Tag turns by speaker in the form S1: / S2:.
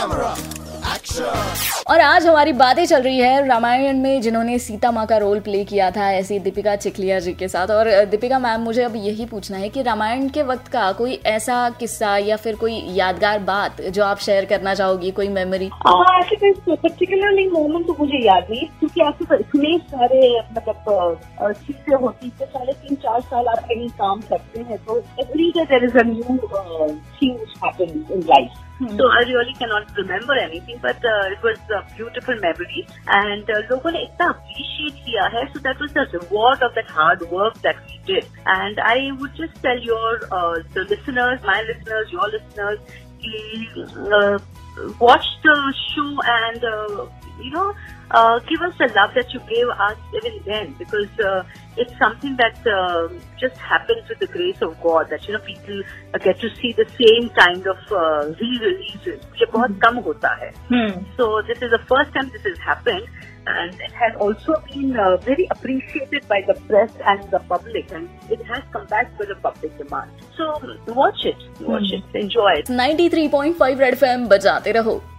S1: camera, action.
S2: और आज हमारी बातें चल रही है रामायण में जिन्होंने सीता माँ का रोल प्ले किया था, ऐसी दीपिका चिखलिया जी के साथ। और दीपिका मैम, मुझे अब यही पूछना है कि रामायण के वक्त का कोई ऐसा किस्सा या फिर कोई यादगार बात जो आप शेयर करना चाहोगी, कोई मेमोरी?
S3: ऐसे कोई पर्टिकुलरली मोमेंट तो मुझे याद नहीं, क्योंकि आपके पास इतने सारे मतलब चीजें होती है, साढ़े 3-4 साल आप कहीं काम करते हैं, तो every day there is a new thing which happens in life. So I really cannot remember anything, but it was a beautiful memory, and लोगों ने इतना appreciate किया है, so that was the reward of that hard work that we did. And I would just tell the listeners, my listeners, your listeners, watch the show and give us the love that you gave us even then, because it's something that just happens with the grace of God, that people get to see the same kind of re-releases. ये बहुत कम होता है. So this is the first time this has happened, and it has also been very appreciated by the press and the public, and it has come back with a public demand. So watch it, enjoy it.
S2: 93.5 red FM बजाते रहो.